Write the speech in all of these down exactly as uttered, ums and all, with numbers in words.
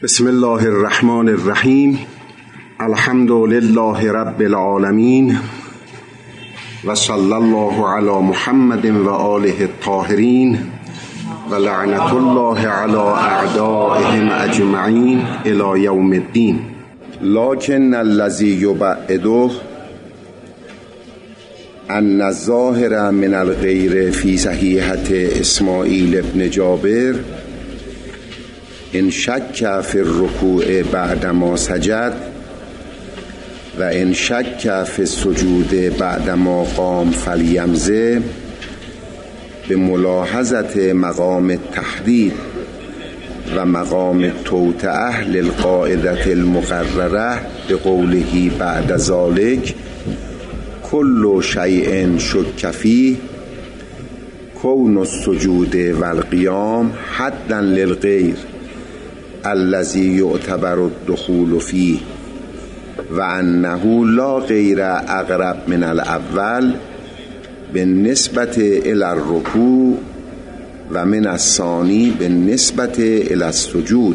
بسم الله الرحمن الرحیم. الحمد لله رب العالمین و صلی الله علی محمد و آله الطاهرین و لعنت الله علی اعدائهم اجمعین الی یوم الدین. لکن الذی یبعده ان الظاهر من الغیر فی صحیحة اسماعیل ابن جابر ان شک فی الرکوع بعدما سجد و ان شک فی السجود بعدما قام فلیمضی به ملاحظه مقام التحدید و مقام التوطئه للقاعده المقرره به قوله بعد ذلک کل شیء شک فیه کون السجود و القیام حدا للغیر الذی یعتبر الدخول فیه و انه لا غیر اقرب من الاول بالنسبة الى الرکوع و من الثانی بالنسبة الى السجود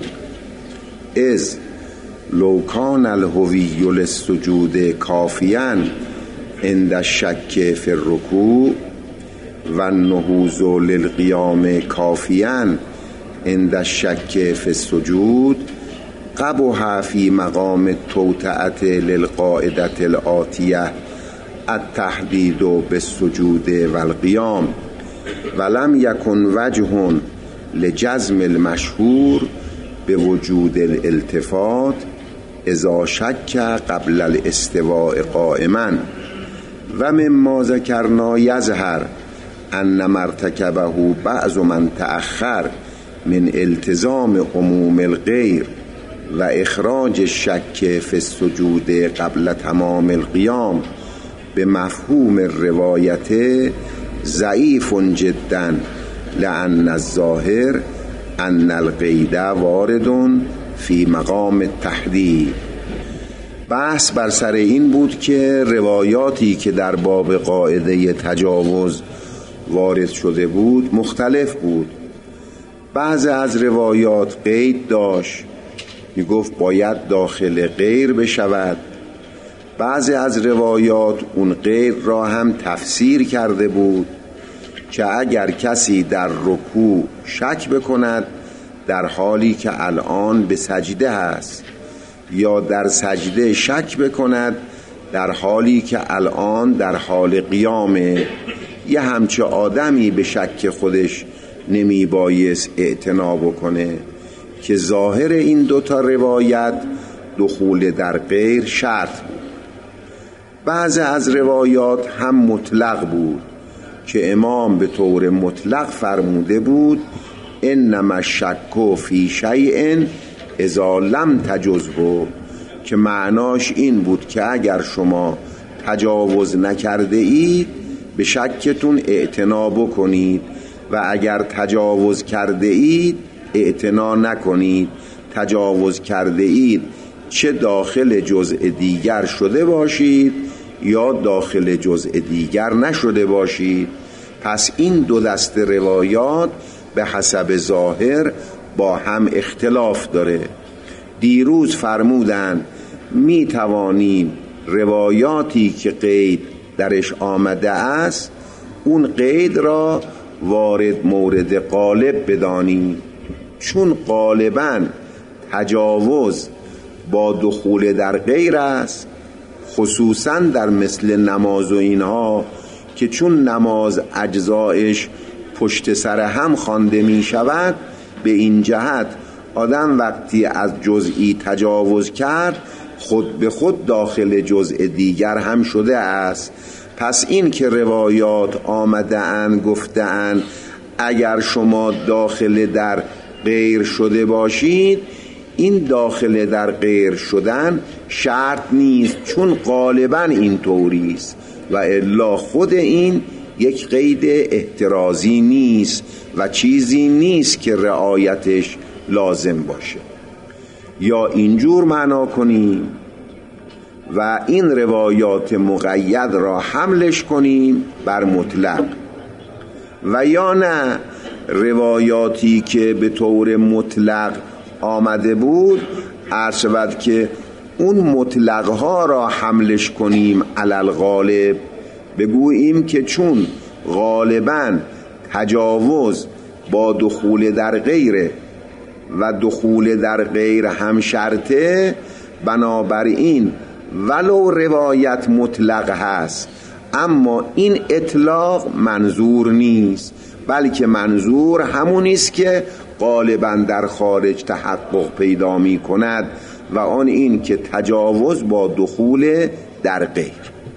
اذ لو کان الهوی للسجود کافیا عند الشک فی الرکوع و النهوض للقیام کافیا عند الشک فی السجود قبح فی مقام التوطئه للقاعده الآتیه التحدید بالسجود و القیام ولم یکن وجه لجزم المشهور به وجود الالتفات اذا شک قبل الاستواء قائما و مما ذکرنا یظهر ان مرتکبه بعض من تأخر من التزام عموم الغیر و اخراج الشک فی السجود قبل تمام القیام به مفهوم الروایت ضعیف جدا لأن الظاهر ان القید وارد فی مقام التحدید. بحث بر سر این بود که روایاتی که در باب قاعده تجاوز وارد شده بود مختلف بود. بعض از روایات قید داشت، می گفت باید داخل غیر بشود. بعضی از روایات اون غیر را هم تفسیر کرده بود که اگر کسی در رکوع شک بکند در حالی که الان به سجده هست یا در سجده شک بکند در حالی که الان در حال قیامه، یه همچه آدمی به شک خودش نمی بایست اعتنا بکنه که ظاهر این دوتا روایت دخول در غیر شرط بود. بعض از روایات هم مطلق بود که امام به طور مطلق فرموده بود انما الشک فی شیء اذا لم تجزه، که معناش این بود که اگر شما تجاوز نکرده اید به شکتون اعتنا بکنید و اگر تجاوز کرده اید اعتنا نکنید. تجاوز کرده اید چه داخل جزء دیگر شده باشید یا داخل جزء دیگر نشده باشید. پس این دو دست روایات به حسب ظاهر با هم اختلاف داره. دیروز فرمودن می توانیم روایاتی که قید درش آمده است اون قید را وارد مورد غالب بدانیم، چون غالباً تجاوز با دخول در غیر است، خصوصاً در مثل نماز و اینها که چون نماز اجزایش پشت سر هم خوانده می شود، به این جهت آدم وقتی از جزئی تجاوز کرد خود به خود داخل جزء دیگر هم شده است. پس این که روایات آمده اند گفته اند اگر شما داخل در غیر شده باشید، این داخل در غیر شدن شرط نیست، چون غالبا این طوری است و الا خود این یک قید احترازی نیست و چیزی نیست که رعایتش لازم باشه. یا اینجور معنا کنیم و این روایات مقید را حملش کنیم بر مطلق، و یا نه روایاتی که به طور مطلق آمده بود عرض شود که اون مطلقها را حملش کنیم علل غالب، بگوییم که چون غالباً تجاوز با دخول در غیره و دخول در غیر هم شرطه، بنابراین ولو روایت مطلق هست اما این اطلاق منظور نیست، بلکه منظور همونی است که غالباً در خارج تحقق پیدا می کند و آن این که تجاوز با دخول در غیر.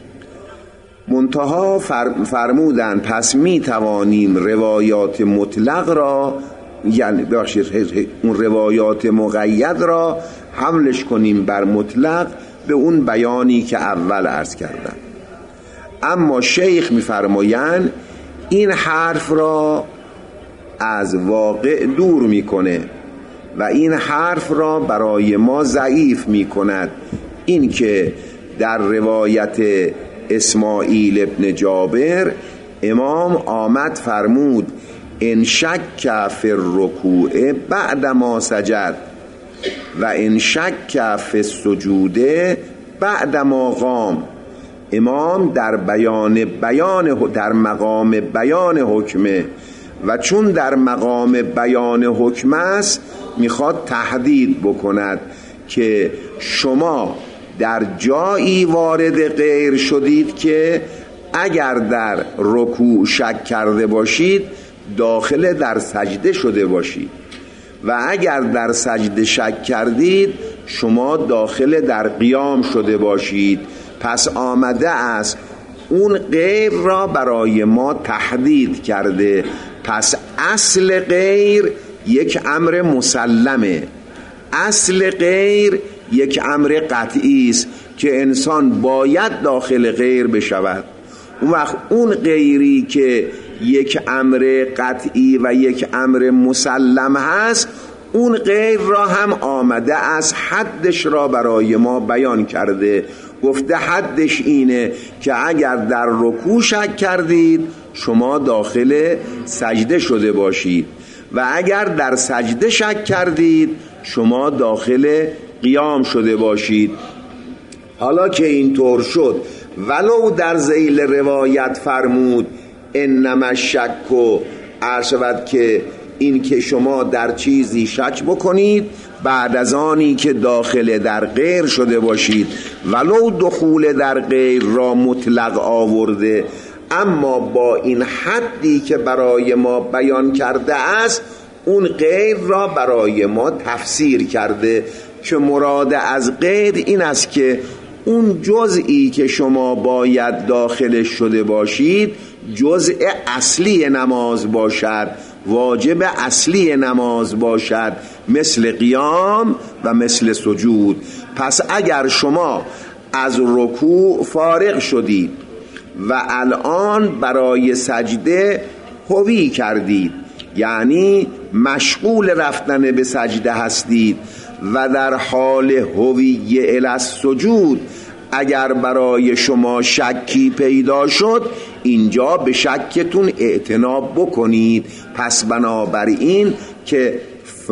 منتها فرمودن پس می توانیم روایات مطلق را، یعنی بخشید اون روایات مقید را حملش کنیم بر مطلق به اون بیانی که اول عرض کردم. اما شیخ می فرمایند این حرف را از واقع دور می کنه و این حرف را برای ما ضعیف می کند. این که در روایت اسماعیل ابن جابر امام آمد فرمود ان شک فی الرکوع بعد ما سجد و ان شک فی السجود بعد ما قام. امام در بیان بیان در مقام بیان حکمه و چون در مقام بیان حکم است میخواد تحدید بکند که شما در جایی وارد غیر شدید که اگر در رکوع شک کرده باشید داخل در سجده شده باشید و اگر در سجده شک کردید شما داخل در قیام شده باشید. پس آمده است اون غیر را برای ما تحدید کرده. پس اصل غیر یک امر مسلمه، اصل غیر یک امر قطعی است که انسان باید داخل غیر بشود. اون وقت اون غیری که یک امر قطعی و یک امر مسلم هست، اون غیر را هم آمده از حدش را برای ما بیان کرده. گفته حدش اینه که اگر در رکوع شک کردید شما داخل سجده شده باشید و اگر در سجده شک کردید شما داخل قیام شده باشید. حالا که اینطور شد ولو در ذیل روایت فرمود انما الشک و عرشود که این که شما در چیزی شک بکنید بعد از آنی که داخل در غیر شده باشید، ولو دخول در غیر را مطلق آورده اما با این حدی که برای ما بیان کرده است اون غیر را برای ما تفسیر کرده که مراد از غیر این است که اون جزئی که شما باید داخل شده باشید جزء اصلی نماز باشد، واجب اصلی نماز باشد، مثل قیام و مثل سجود. پس اگر شما از رکوع فارغ شدید و الان برای سجده هوی کردید، یعنی مشغول رفتن به سجده هستید و در حال هوی الی السجود اگر برای شما شکی پیدا شد اینجا به شکتون اعتناب بکنید. پس بنابراین که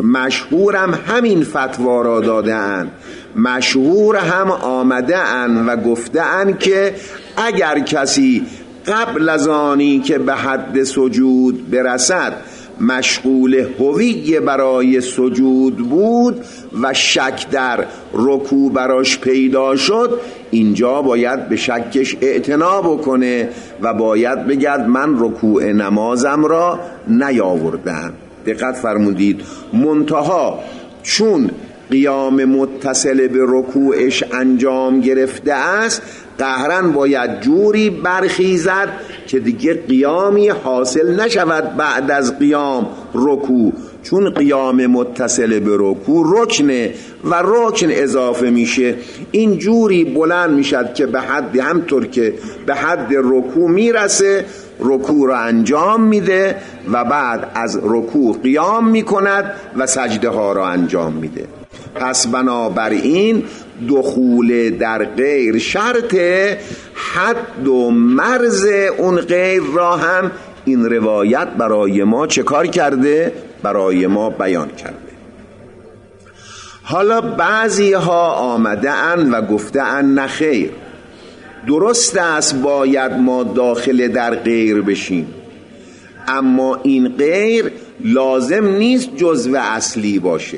مشهورم همین فتوا را داده اند، مشهور هم آمده اند و گفته اند که اگر کسی قبل از آنی که به حد سجود برسد مشغول هوی برای سجود بود و شک در رکوع براش پیدا شد، اینجا باید به شکش اعتناب کنه و باید بگد من رکوع نمازم را نیاوردم. دقت فرمودید. منتها چون قیام متصل به رکوعش انجام گرفته است قهرن باید جوری برخیزد که دیگه قیامی حاصل نشود بعد از قیام رکوع، چون قیام متصل به رکوع رکنه و رکن اضافه میشه. این جوری بلند میشد که به حد همطور که به حد رکوع میرسه رکوع را انجام میده و بعد از رکوع قیام میکند و سجده ها را انجام میده. پس بنابراین دخول در غیر شرط، حد و مرز اون غیر را هم این روایت برای ما چه کار کرده؟ برای ما بیان کرده. حالا بعضی ها آمده اند و گفته اند نخیر، درست است باید ما داخل در غیر بشیم، اما این غیر لازم نیست جزو اصلی باشه،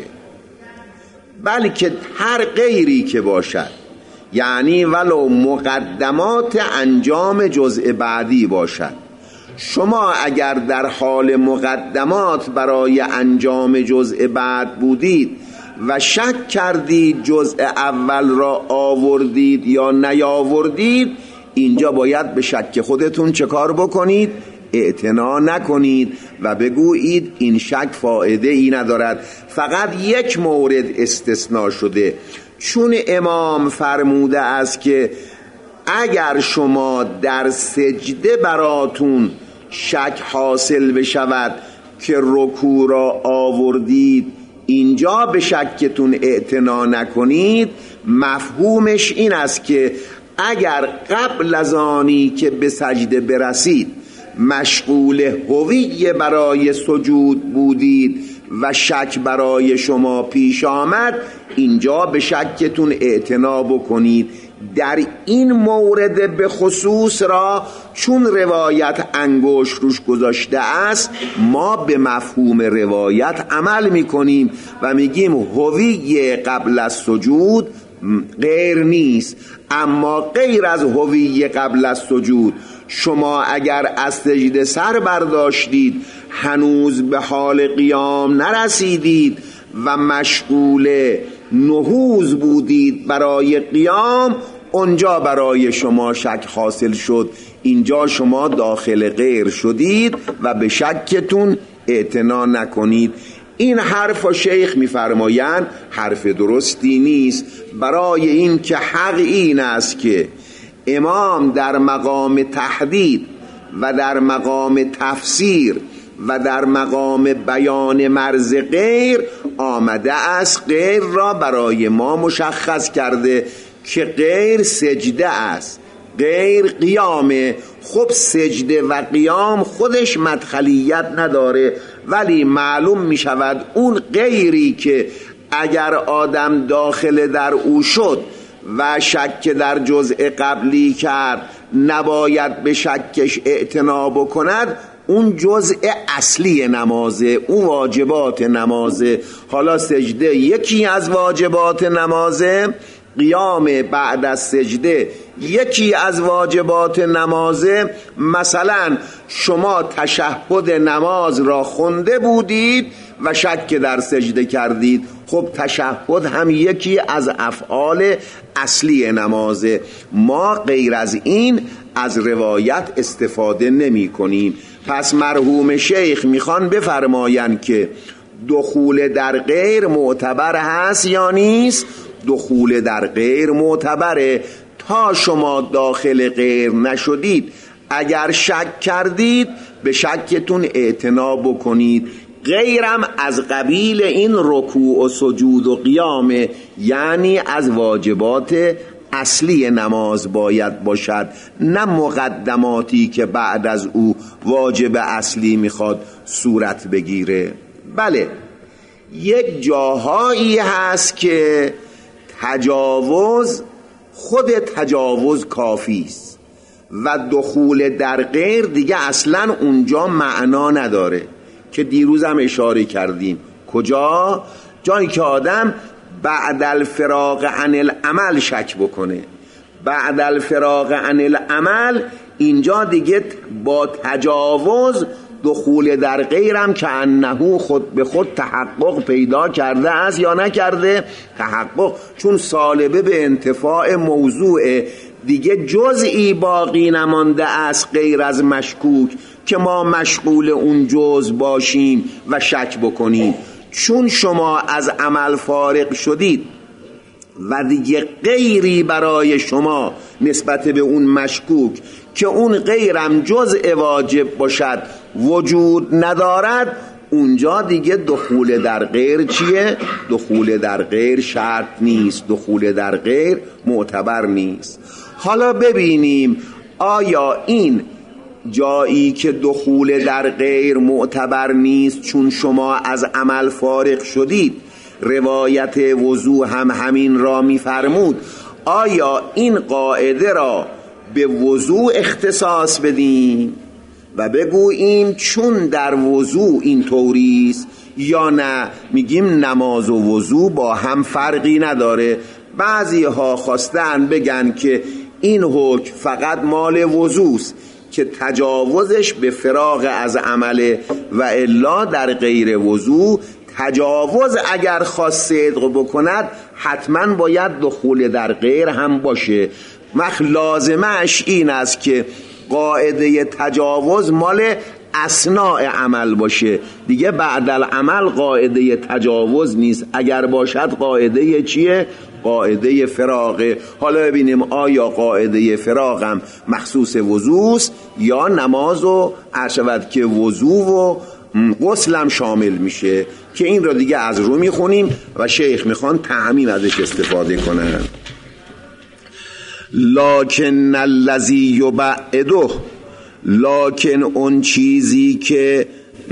بلکه هر غیری که باشد، یعنی ولو مقدمات انجام جزء بعدی باشد. شما اگر در حال مقدمات برای انجام جزء بعد بودید و شک کردید جزء اول را آوردید یا نیاوردید، اینجا باید به شک خودتون چه کار بکنید؟ اعتنا نکنید و بگویید این شک فایده ای ندارد. فقط یک مورد استثناء شده، چون امام فرموده است که اگر شما در سجده براتون شک حاصل بشود که رکوع را آوردید، اینجا به شکتون اعتنا نکنید. مفهومش این است که اگر قبل از آنی که به سجده برسید مشغول هویه برای سجود بودید و شک برای شما پیش آمد، اینجا به شکتون اعتنا بکنید. در این مورد به خصوص را چون روایت انگشت روش گذاشته است، ما به مفهوم روایت عمل میکنیم و میگیم هویه قبل از سجود غیر نیست. اما غیر از هویه قبل از سجود، شما اگر از سجده سر برداشتید، هنوز به حال قیام نرسیدید و مشغول نهوض بودید برای قیام، اونجا برای شما شک حاصل شد، اینجا شما داخل غیر شدید و به شکتون اعتنا نکنید. این حرف و شیخ میفرمایند حرف درستی نیست، برای این که حق این است که امام در مقام تحدید و در مقام تفسیر و در مقام بیان مرز غیر آمده است غیر را برای ما مشخص کرده که غیر سجده است، غیر قیامه. خب سجده و قیام خودش مدخلیت نداره، ولی معلوم می شود اون غیری که اگر آدم داخل در او شد و شک در جزء قبلی کرد، نباید به شکش اعتنا بکند، اون جزء اصلی نمازه، اون واجبات نمازه. حالا سجده یکی از واجبات نمازه، قیام بعد از سجده یکی از واجبات نمازه. مثلا شما تشهد نماز را خونده بودید و شک در سجده کردید، خب تشهد هم یکی از افعال اصلی نمازه. ما غیر از این از روایت استفاده نمی کنیم. پس مرحوم شیخ میخوان بفرمایند که دخول در غیر معتبر هست یا نیست؟ دخول در غیر معتبره. تا شما داخل غیر نشدید، اگر شک کردید به شکتون اعتنا بکنید. غیرم از قبیل این رکوع و سجود و قیامه، یعنی از واجبات اصلی نماز باید باشد، نه مقدماتی که بعد از او واجب اصلی میخواد صورت بگیره. بله، یک جاهایی هست که تجاوز خود تجاوز کافی است و دخول در غیر دیگه اصلا اونجا معنا نداره، که دیروز هم اشاره کردیم. کجا؟ جایی که آدم بعد الفراغ عن العمل شک بکنه. بعد الفراغ عن العمل اینجا دیگه با تجاوز دخول در غیرم که انه خود به خود تحقق پیدا کرده است یا نکرده؟ تحقق، چون سالبه به انتفاع موضوع دیگه جزئی باقی نمانده است غیر از مشکوک که ما مشغول اون جز باشیم و شک بکنیم. چون شما از عمل فارغ شدید و دیگه غیری برای شما نسبت به اون مشکوک که اون غیرم جزء واجب باشد وجود ندارد، اونجا دیگه دخول در غیر چیه؟ دخول در غیر شرط نیست، دخول در غیر معتبر نیست. حالا ببینیم آیا این جایی که دخول در غیر معتبر نیست چون شما از عمل فارغ شدید روایت وضو هم همین را می‌فرمود، آیا این قاعده را به وضو اختصاص بدیم و بگوییم چون در وضو این طوریست، یا نه میگیم نماز و وضو با هم فرقی نداره؟ بعضی ها خواستن بگن که این حکم فقط مال وضوست که تجاوزش به فراغ از عمله، و الا در غیر وضو تجاوز اگر خواست صدق بکند حتما باید دخول در غیر هم باشه. مخ لازمش این است که قاعده تجاوز مال اثناء عمل باشه، دیگه بعد العمل قاعده تجاوز نیست. اگر باشد قاعده چیه؟ قاعده فراغه. حالا ببینیم آیا قاعده فراغم مخصوص وضوست یا نماز و عرشود که وضو و غسلم شامل میشه، که این را دیگه از رو میخونیم و شیخ میخوان تعمیم ازش استفاده کنن. لکن الذی یبعده، لکن اون چیزی که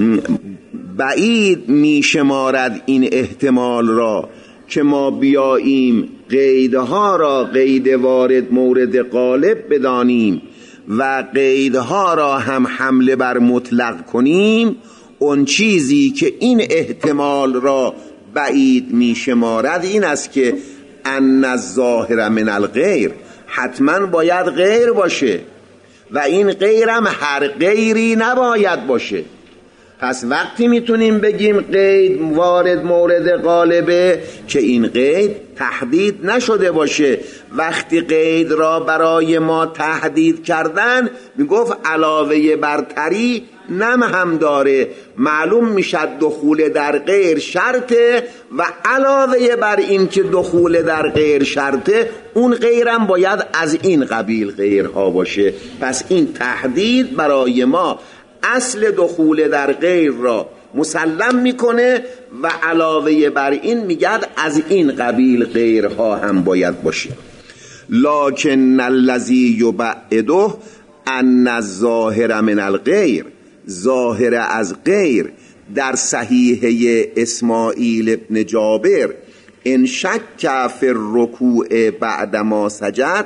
بعید میشمارد این احتمال را که ما بیاییم قیدها را قید وارد مورد غالب بدانیم و قیدها را هم حمله بر مطلق کنیم، اون چیزی که این احتمال را بعید میشمارد این است که ان الظاهر من الغیر، حتما باید غیر باشه و این غیرم هر غیری نباید باشه. پس وقتی میتونیم بگیم قید وارد مورد غالبه که این قید تحدید نشده باشه. وقتی قید را برای ما تحدید کردن میگفت علاوه برتری نم هم داره، معلوم میشد دخول در غیر شرطه و علاوه بر این که دخول در غیر شرطه اون غیرم باید از این قبیل غیرها باشه. پس این تحدید برای ما اصل دخول در غیر را مسلم میکنه و علاوه بر این میگد از این قبیل غیرها هم باید باشه. لکن الذی یبعده ان الظاهر من الغیر، ظاهر از غیر در صحیحه اسماعیل ابن جابر ان شک فی الرکوع بعد ما سجد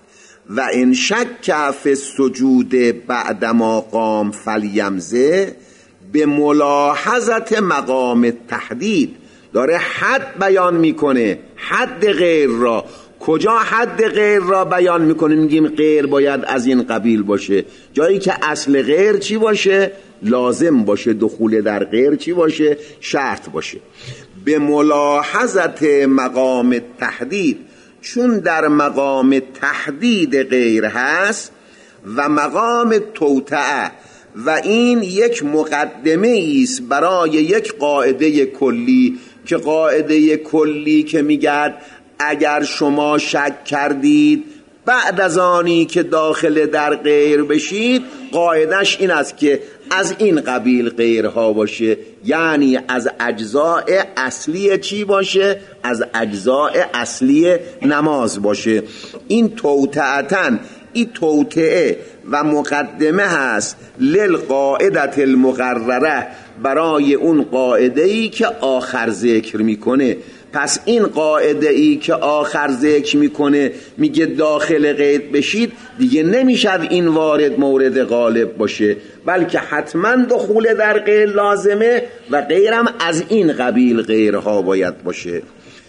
و ان شک فی السجود بعد ما قام فلیمزه، به ملاحظت مقام تحدید داره حد بیان میکنه، حد غیر را. کجا حد غیر را بیان میکنه؟ میگیم غیر باید از این قبیل باشه، جایی که اصل غیر چی باشه؟ لازم باشه. دخول در غیر چی باشه؟ شرط باشه. به ملاحظت مقام تحدید، چون در مقام تحدید غیر هست و مقام توطئه، و این یک مقدمه است برای یک قاعده کلی، که قاعده کلی که میگه اگر شما شک کردید بعد از آنی که داخل در غیر بشید، قاعدش این است که از این قبیل غیرها باشه، یعنی از اجزاء اصلی چی باشه؟ از اجزاء اصلی نماز باشه. این توطئتن، این توطئه و مقدمه هست للقاعدت المقرره، برای اون قاعده‌ای که آخر ذکر میکنه. پس این قاعده ای که آخر ذکر میکنه میگه داخل قید بشید، دیگه نمیشد این وارد مورد غالب باشه، بلکه حتما دخول در غیر لازمه و غیرم از این قبیل غیرها باید باشه.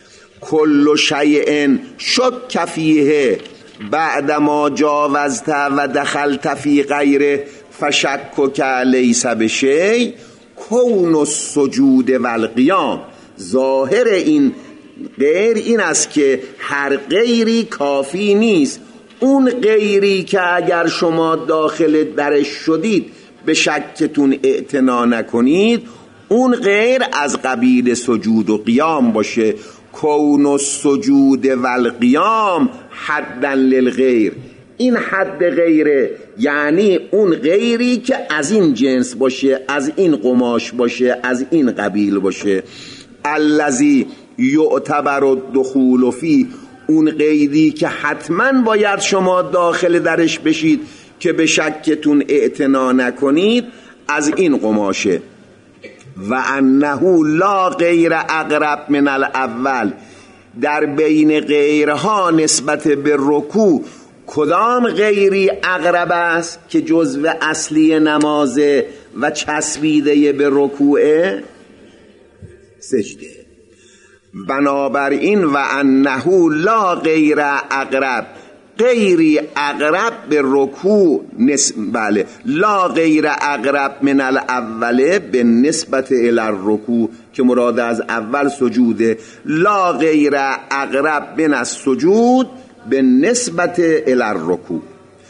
کل شیء شک فیه بعد ما جاوزت و دخلت فی غیره فشکک لیس بشیء کون السجود و القیام. ظاهر این غیر این است که هر غیری کافی نیست. اون غیری که اگر شما داخل درش شدید به شکتون اعتنا نکنید، اون غیر از قبیل سجود و قیام باشه. کون السجود و القیام حدا للغیر، این حد غیره، یعنی اون غیری که از این جنس باشه، از این قماش باشه، از این قبیل باشه. الذی یعتبر الدخول فی، اون قیدی که حتما باید شما داخل درش بشید که به شکتون اعتنا نکنید، از این قماشه. و انه لا غیر اقرب من الاول، در بین غیرها نسبت به رکوع کدام غیری اقرب است که جزو اصلی نمازه و چسبیده به رکوعه؟ سجده. بنابراین و انه لا غیر اقرب، غیری اقرب به رکوع نسب، بله، لا غیر اقرب من الاوله به نسبت الی الرکوع که مراد از اول سجوده، لا غیر اقرب من السجود به نسبت الی الرکوع،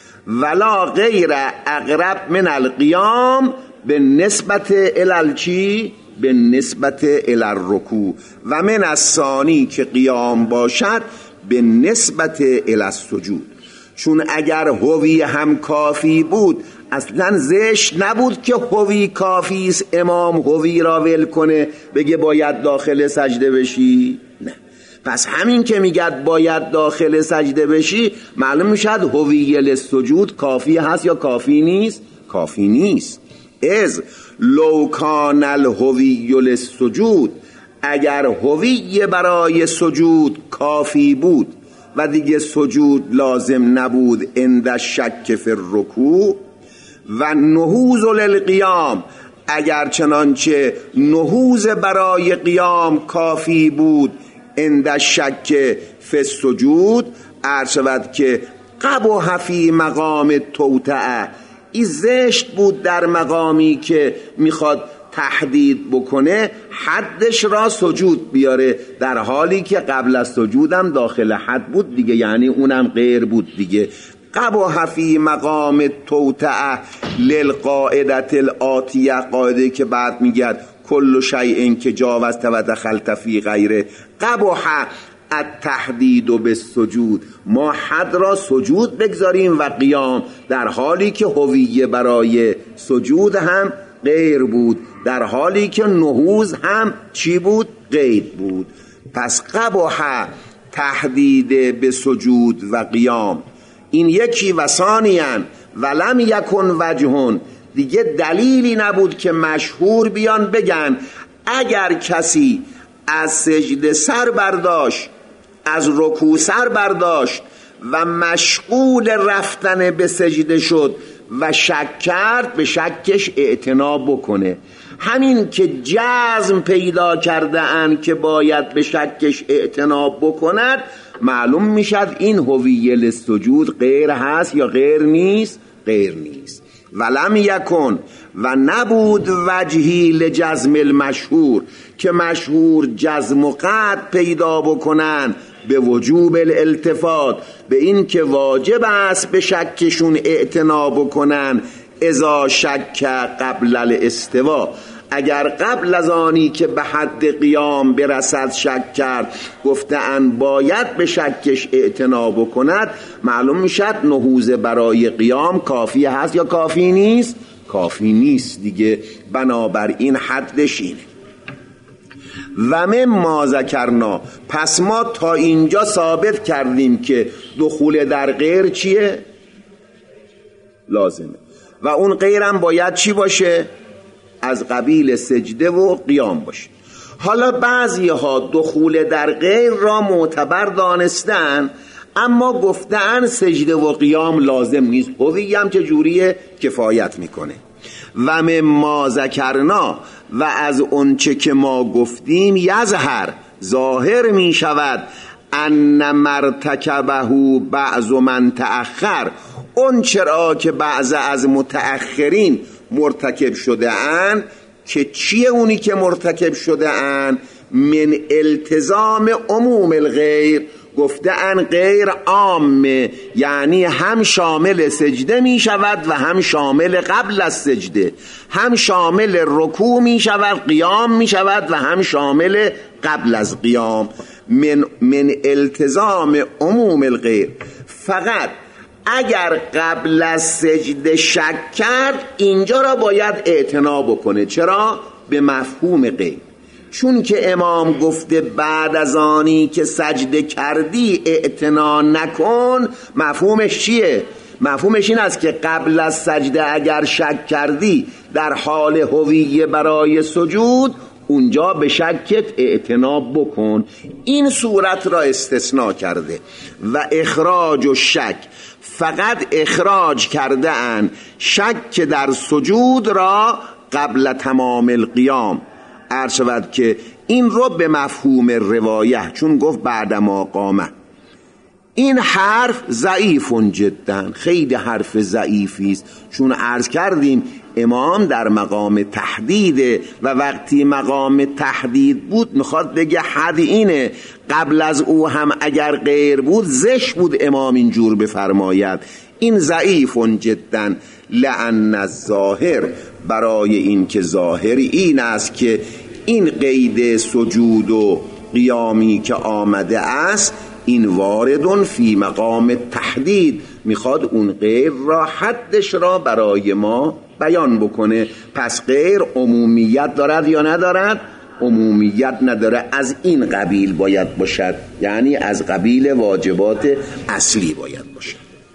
ولا غیر اقرب من القیام به نسبت الی چی؟ به نسبت الی الرکوع، و من الثانی که قیام باشد به نسبت الی السجود. چون اگر هوی هم کافی بود اصلا زشت نبود که هوی کافی است امام هوی را ول کنه بگه باید داخل سجده بشی، نه. پس همین که میگه باید داخل سجده بشی معلوم میشد هوی للسجود کافی هست یا کافی نیست؟ کافی نیست. از لو کان الهوی للسجود، اگر هوی برای سجود کافی بود و دیگه سجود لازم نبود عند شک فی الرکوع، و نهوض للقیام، اگر چنانچه نهوض برای قیام کافی بود عند شک فی السجود، عرض شود که قبح فی مقام توطئه، این زشت بود در مقامی که میخواد تحدید بکنه حدش را سجود بیاره، در حالی که قبل از سجودم داخل حد بود دیگه، یعنی اونم غیر بود دیگه. قبح فی مقام توطئه للقاعدة الآتیه، قاعده که بعد میگه کل شیء که جاوزت و دخلت فی غیره، قبح التحدید بالسجود، ما حد را سجود بگذاریم و قیام، در حالی که هویه برای سجود هم غیر بود، در حالی که نهوض هم چی بود؟ غیر بود. پس قبح تحدید به سجود و قیام این یکی، و ثانیاً ولم یکن وجهون، دیگه دلیلی نبود که مشهور بیان بگن اگر کسی از سجده سر برداشت، از رکوع سر برداشت و مشغول رفتن به سجده شد و شک کرد، به شکش اعتنا بکنه. همین که جزم پیدا کرده اند که باید به شکش اعتنا بکند، معلوم میشد این هویه للسجود غیر هست یا غیر نیست؟ غیر نیست. ولم یکن، و نبود وجهی لجزم المشهور، که مشهور جزم و قطع پیدا بکنن به وجوب الالتفات، به این که واجب است به شکشون اعتنا بکنن اذا شک قبل الاستوا، اگر قبل از آنی که به حد قیام برسد شک کرد گفتن باید به شکش اعتنا بکند، معلوم میشد نهوض برای قیام کافی هست یا کافی نیست؟ کافی نیست دیگه. بنابراین حدش اینه. و مما ذکرنا، پس ما تا اینجا ثابت کردیم که دخول در غیر چیه؟ لازمه. و اون غیرم باید چی باشه؟ از قبیل سجده و قیام باشه. حالا بعضی ها دخول در غیر را معتبر دانستن، اما گفتن سجده و قیام لازم نیست، هوی هم چه جوریه کفایت میکنه. و مما ذکرنا، و از اونچه که ما گفتیم، یظهر ظاهر می شود ان مرتکبه بعض من تأخر، اون چرا که بعض از متأخرین مرتکب شده اند، که چیه اونی که مرتکب شده اند؟ من التزام عموم الغیر، گفته ان غیر عامه، یعنی هم شامل سجده می شود و هم شامل قبل از سجده، هم شامل رکوع می شود، قیام می شود و هم شامل قبل از قیام. من, من التزام عموم الغیر، فقط اگر قبل از سجده شک کرد اینجا را باید اعتنا بکنه. چرا؟ به مفهوم غیر، چون که امام گفته بعد از آنی که سجده کردی اعتنا نکن، مفهومش چیه؟ مفهومش این است که قبل از سجده اگر شک کردی در حال هویه برای سجود، اونجا به شکت اعتناب بکن. این صورت را استثناء کرده. و اخراج و شک، فقط اخراج کرده ان شک در سجود را قبل تمام القیام. عرض شود که این رو به مفهوم روایه، چون گفت بعد ما قامه، این حرف ضعیف جدا، خیلی حرف ضعیفی است، چون عرض کردیم امام در مقام تحدید و وقتی مقام تحدید بود میخواد بگه حد اینه، قبل از او هم اگر غیر بود زشت بود امام اینجور بفرماید. این ضعیف جدا. لأن الظاهر، برای این که ظاهر این است که این قید سجود و قیامی که آمده است این واردون فی مقام تحدید، میخواد اون غیر را حدش را برای ما بیان بکنه. پس غیر عمومیت دارد یا ندارد؟ عمومیت نداره، از این قبیل باید باشد، یعنی از قبیل واجبات اصلی باید باشد.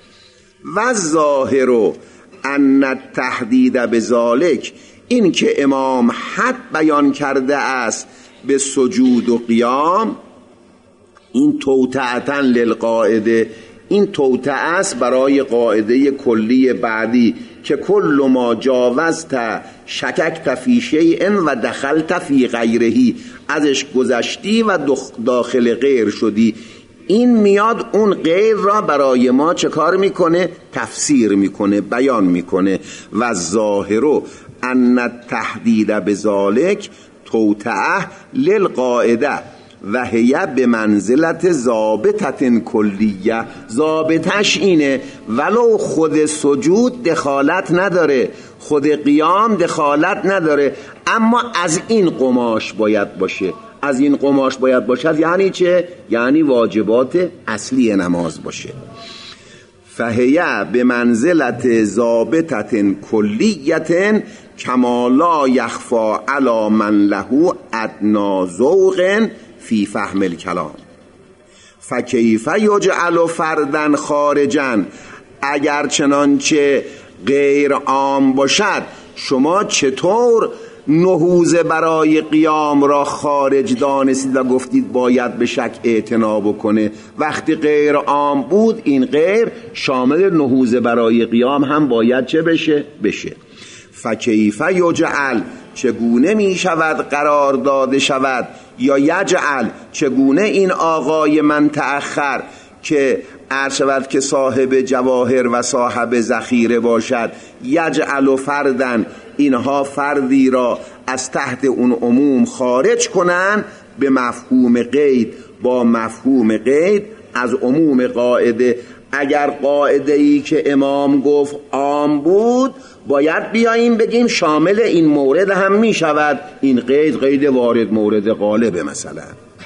و ظاهر ان التحدید بذالک، این که امام حد بیان کرده است به سجود و قیام، این توطئة للقاعده، این توطئه است برای قاعده کلی بعدی که کل ما جاوزت شککت فی شیء و دخلت فی غیره، ازش گذشتی و داخل غیر شدی. این میاد اون غیر را برای ما چه کار میکنه؟ تفسیر میکنه، بیان میکنه. و ظاهر ان التحدید بذالک توطئه للقاعده و هی به منزلت ضابطه کلیه. ضابطش اینه ولو خود سجود دخالت نداره، خود قیام دخالت نداره، اما از این قماش باید باشه. از این قماش باید باشد یعنی چه؟ یعنی واجبات اصلی نماز باشه. فهی به منزلت ضابطه کلیه کما لا یخفی علی من له ادنی ذوق فی فهم الکلام. فکیف یجعل فردا خارجا، اگر چنانچه غیر عام باشد شما چطور نهوض برای قیام را خارج دانستید و گفتید باید به شک اعتنا بکنه؟ وقتی غیر عام بود این غیر شامل نهوض برای قیام هم باید چه بشه؟ بشه. فکیف یجعل، چگونه می شود قرار داده شود، یا یجعل، چگونه این آقای من تأخر که عرض شود که صاحب جواهر و صاحب ذخیره باشد، یجعل فردن، اینها فردی را از تحت اون عموم خارج کنن به مفهوم قید، با مفهوم قید از عموم قاعده. اگر قاعده ای که امام گفت عام بود باید بیاییم بگیم شامل این مورد هم می شود، این قید قید وارد مورد غالبه مثلا.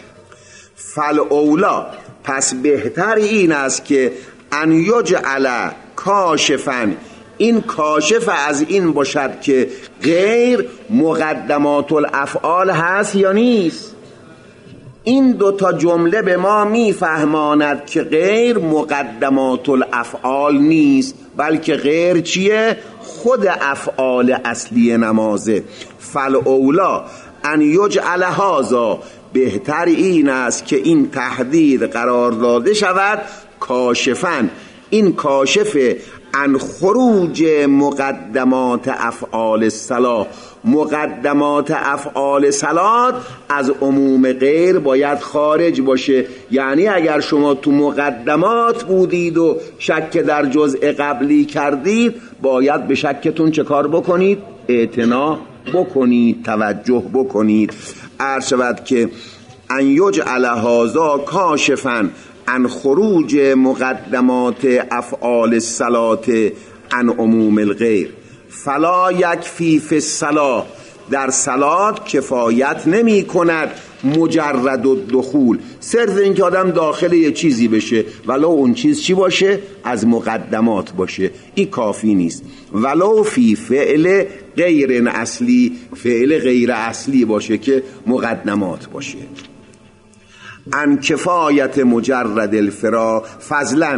فالاولا، پس بهتر این است که ان یجعل کاشفا، این کاشف از این باشد که غیر مقدمات الافعال هست یا نیست. این دوتا جمله به ما میفهماند که غیر مقدمات الافعال نیست، بلکه غیر چیه؟ خود افعال اصلی نمازه. فالاولا ان یجعل هذا، بهتر این است که این تحدید قرار داده شود کاشفن، این کاشف عن خروج مقدمات افعال الصلاة، مقدمات افعال صلات از عموم غیر باید خارج باشه. یعنی اگر شما تو مقدمات بودید و شک در جزء قبلی کردید باید به شکتون چه کار بکنید؟ اعتنا بکنید، توجه بکنید. عرض شود که ان یجعل هذا کاشفا عن خروج مقدمات افعال الصلاة عن عموم الغیر. فلا یکفی فی الصلاة، در صلات کفایت نمی کند مجرد الدخول، صرف این که آدم داخل یه چیزی بشه ولو اون چیز چی باشه؟ از مقدمات باشه، این کافی نیست. ولو فی فعل غیر اصلی، فعل غیر اصلی باشه که مقدمات باشه. ان کفایت مجرد الفرا فضلا،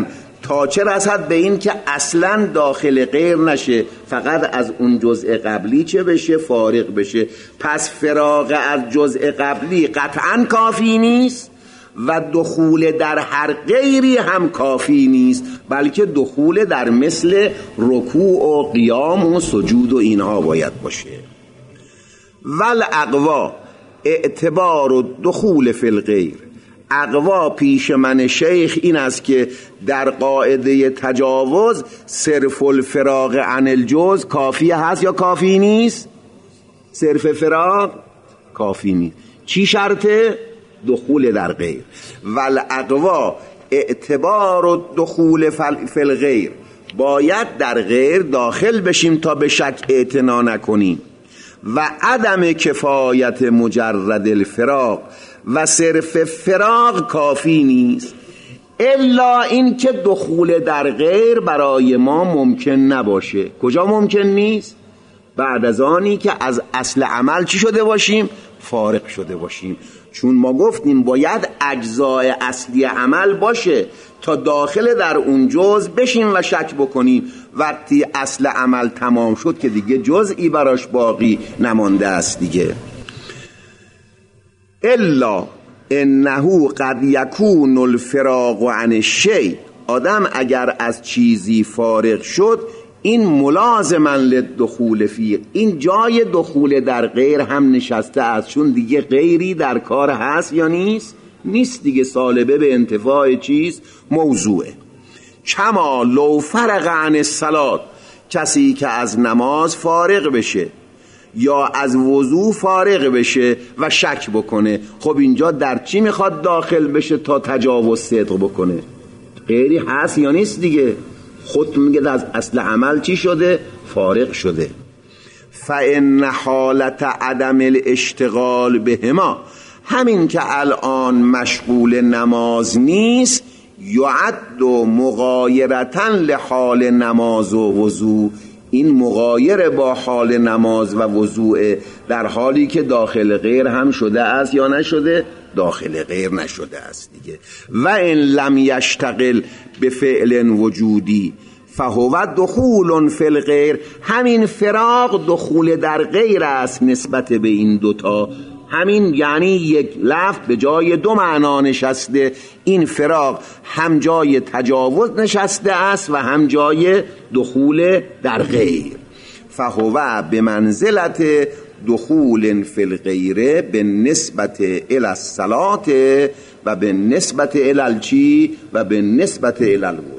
تا چه رسد به این که اصلا داخل غیر نشه، فقط از اون جزء قبلی چه بشه؟ فارغ بشه. پس فراغ از جزء قبلی قطعا کافی نیست و دخول در هر غیری هم کافی نیست، بلکه دخول در مثل رکوع و قیام و سجود و اینها باید باشه. ول اقوا اعتبار و دخول فی الغیر. اقوا پیش من شیخ این است که در قاعده تجاوز صرف الفراغ عن الجزء کافی هست یا کافی نیست؟ صرف فراغ کافی نیست. چی شرطه؟ دخول در غیر. ول اقوا اعتبار و دخول فی الغیر، باید در غیر داخل بشیم تا به شک اعتنا نکنیم. و عدم کفایت مجرد الفراغ، و صرف فراغ کافی نیست، الا این که دخول در غیر برای ما ممکن نباشه. کجا ممکن نیست؟ بعد از آنی که از اصل عمل چی شده باشیم؟ فارغ شده باشیم. چون ما گفتیم باید اجزای اصلی عمل باشه تا داخل در اون جزء بشیم و شک بکنیم. وقتی اصل عمل تمام شد که دیگه جزئی براش باقی نمانده است دیگه. الا انه قد یکون الفراغ عن الشیء، آدم اگر از چیزی فارغ شد این ملازما للدخول فیه، این جای دخول در غیر هم نشسته است، چون دیگه غیری در کار هست یا نیست؟ نیست دیگه. سالبه به انتفاع چیز موضوعه. کما لو فرغ عن الصلات، کسی که از نماز فارغ بشه یا از وضو فارغ بشه و شک بکنه، خب اینجا در چی میخواد داخل بشه تا تجاوز صدق بکنه؟ غیری هست یا نیست دیگه؟ خود میگه از اصل عمل چی شده؟ فارغ شده. فإن حالت عدم الاشتغال بهما، همین که الان مشغول نماز نیست، یعد مغایرتا لحال نماز و وضو، این مغایر با حال نماز و وضوء، در حالی که داخل غیر هم شده است یا نشده؟ داخل غیر نشده است دیگه. و ان لم یشتغل به فعل وجودی فهو دخول فی الغیر، همین فراغ دخول در غیر است نسبت به این دوتا. همین یعنی یک لفظ به جای دو معنا نشسته. این فراغ هم جای تجاوز نشسته است و هم جای دخول در غیر. فهو به منزلت دخول فی الغیر به نسبت الی الصلاة و به نسبت الی الچی و به نسبت الی الوضو.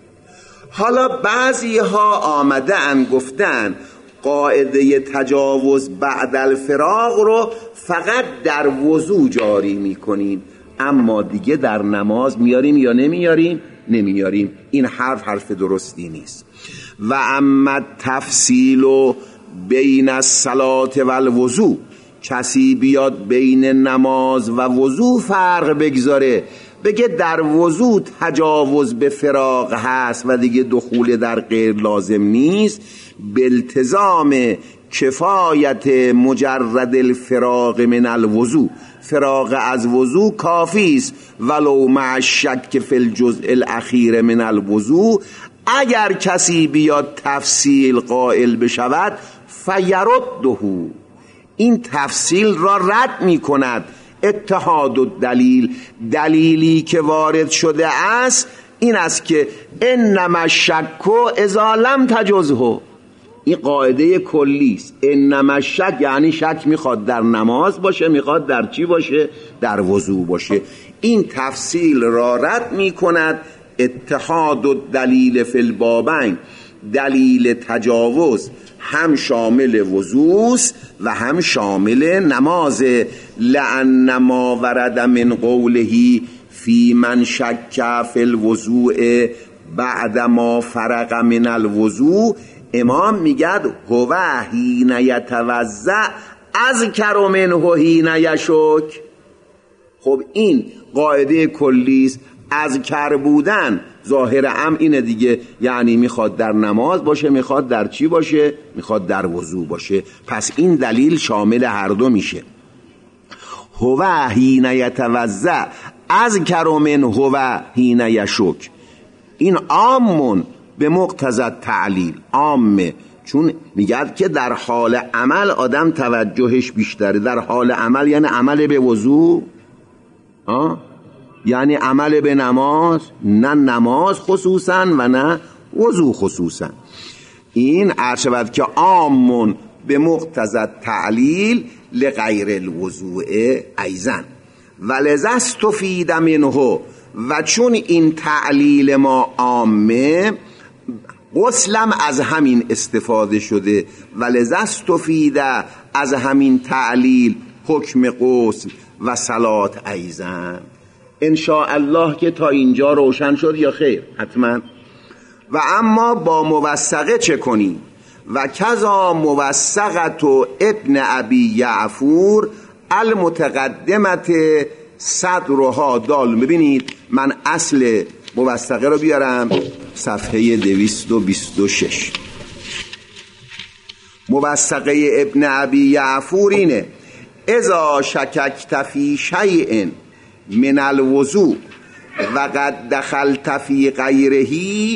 حالا بعضی ها آمده ان گفتن قاعده تجاوز بعد الفراغ رو فقط در وضو جاری میکنیم، اما دیگه در نماز میاریم یا نمیاریم؟ نمیاریم. این حرف حرف درستی نیست. و اما تفصیل بین الصلاة و الوضو، کسی بیاد بین نماز و وضو فرق بگذاره، بگه در وضو تجاوز به فراغ هست و دیگه دخول در غیر لازم نیست، بالتزام کفایت مجرد الفراغ من الوضو، فراغ از وضو کافی است، ولو مع الشک فی الجزء الاخیر من الوضو. اگر کسی بیاد تفصیل قائل بشود فیرده، این تفصیل را رد می کند. اتحاد الدلیل، دلیلی که وارد شده است این است که انما الشک اذا لم تجزه، این قاعده کلی است. انما الشک یعنی شک میخواد در نماز باشه، میخواد در چی باشه؟ در وضو باشه. این تفصیل را رد میکند. اتحاد الدلیل فی البابین، دلیل تجاوز هم شامل وضوست و هم شامل نماز. لأن ما ورد من قوله فی من شک فی الوضوء بعد ما فرغ من الوضوء، امام میگد هو حین یتوضأ اذکر منه حین یشک. خب این قاعده کلی است. اذکر بودن ظاهر ام اینه دیگه، یعنی میخواد در نماز باشه، میخواد در چی باشه؟ میخواد در وضو باشه. پس این دلیل شامل هر دو میشه. هو حین یتوضأ اذکر منه هو حین یشک. این عامون به مقتضی تعلیل، عامه، چون میگه که در حال عمل آدم توجهش بیشتره. در حال عمل یعنی عمل به وضو، آه؟ یعنی عمل به نماز، نه نماز خصوصا و نه وضو خصوصا. این عرض شود که عامون به مقتضی تعلیل لغیر الوضوء ایضا ولذا استفید منه، و چون این تعلیل ما عامه، غسلم از همین استفاده شده. ولذا استفید از همین تعلیل حکم غسل و صلات ایضا. ان شاء الله که تا اینجا روشن شد یا خیر؟ حتما. و اما با موثقه چه کنیم؟ و کذا موثقت و ابن ابی یعفور المتقدمت صدرها دال. ببینید من اصل موثقه رو بیارم، صفحه دویست و بیست و شش. موثقه ابن ابی یعفور اینه: اذا شککت فی شیء من الوضوء و قد دخلت فی غیره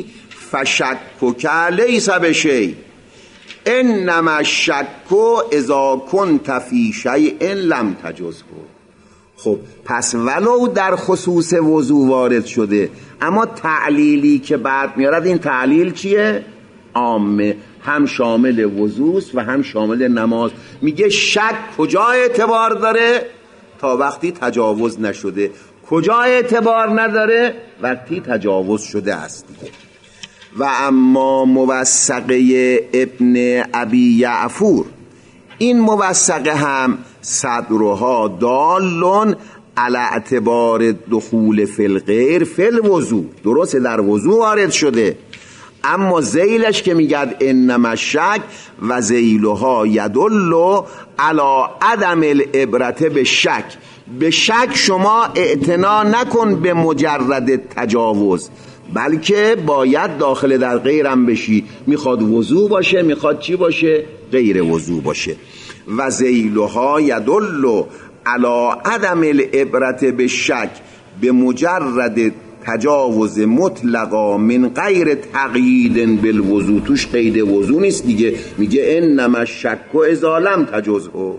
فشکک لیس بشیء، انما الشک اذا کنت فی شیء لم تجزه. خب پس ولو در خصوص وضو وارد شده، اما تعلیلی که بعد میارد این تعلیل چیه؟ عامه، هم شامل وضوست و هم شامل نماز. میگه شک کجا اعتبار داره؟ تا وقتی تجاوز نشده. کجا اعتبار نداره؟ وقتی تجاوز شده است. و اما موثقه ابن ابی یعفور، این موثقه هم صدرها دالون علی اعتبار دخول فی الغیر فی الوضو، درسته در وضو وارد شده، اما زیلش که میگد انما شک و زیلها یدل علی عدم العبرت به شک. به شک شما اعتنا نکن به مجرد تجاوز، بلکه باید داخل در غیرم بشی. میخواد وضو باشه، میخواد چی باشه؟ غیر وضو باشه. و زیلها یدل علی عدم العبرت به شک به مجرد تجاوز مطلقا من غیر تقیید بالوضو. توش قید وضو نیست دیگه. میگه انما الشک اذا لم تجزه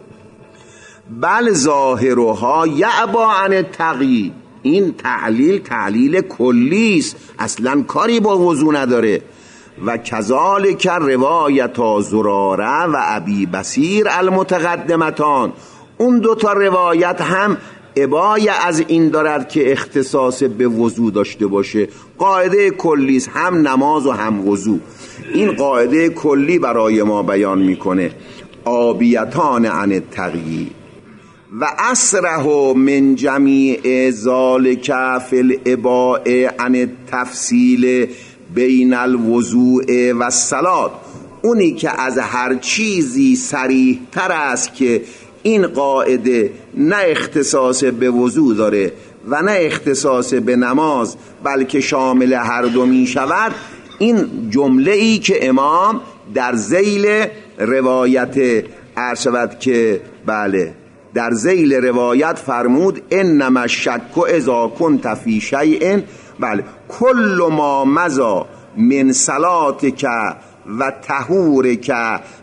بل ظاهرها یعبا عن التقیید. این تعلیل تعلیل کلی است، اصلا کاری با وضو نداره. و کذالک روایت زراره و ابی بصیر المتقدمتان، اون دو تا روایت هم ابای از این دارد که اختصاص به وضو داشته باشه. قاعده کلی است، هم نماز و هم وضو. این قاعده کلی برای ما بیان میکنه: آبیتان عن التقیید و اسره من جمیع ذالک فی الاباء عن التفصیل بین الوضوء و الصلاة. اونی که از هر چیزی صریح تر است که این قاعده نه اختصاص به وضو داره و نه اختصاص به نماز، بلکه شامل هر دو می شود، این جمله ای که امام در ذیل روایت عرض شود که بله در ذیل روایت فرمود انما الشک اذا کنت فی شیء، بله، کل ما مضی من صلاتک و طهورک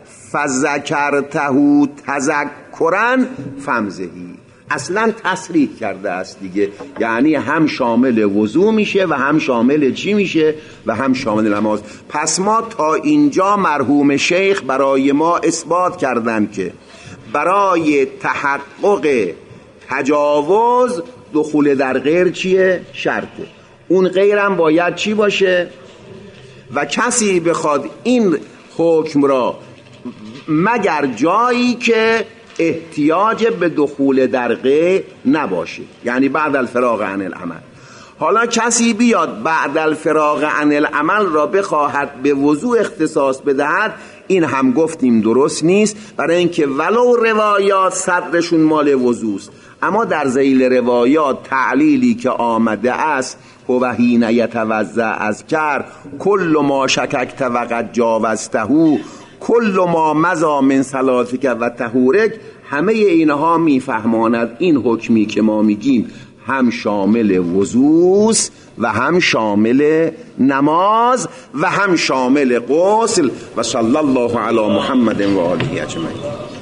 فذکرته تذکرا فامضی. اصلا تصریح کرده است دیگه، یعنی هم شامل وضو میشه و هم شامل چی میشه و هم شامل نماز. پس ما تا اینجا مرحوم شیخ برای ما اثبات کردن که برای تحقق تجاوز دخول در غیر چیه؟ شرطه. اون غیرم باید چی باشه؟ و کسی بخواد این حکم را مگر جایی که احتیاج به دخول در غیر نباشه، یعنی بعد الفراغ عن العمل. حالا کسی بیاد بعد الفراغ عن العمل را بخواهد به وضو اختصاص بدهد، این هم گفتیم درست نیست، برای اینکه ولو روایات صدرشون مال وضوست، اما در ذیل روایات تعلیلی که آمده است و حین یتوضا از کر کل ما شککت و قد جاوزته کل ما مضی من صلاتک و طهورک، همه اینها میفهماند این حکمی که ما میگیم هم شامل وضوست و هم شامل نماز و هم شامل غسل. و صلی الله علی محمد و آله اجمعین.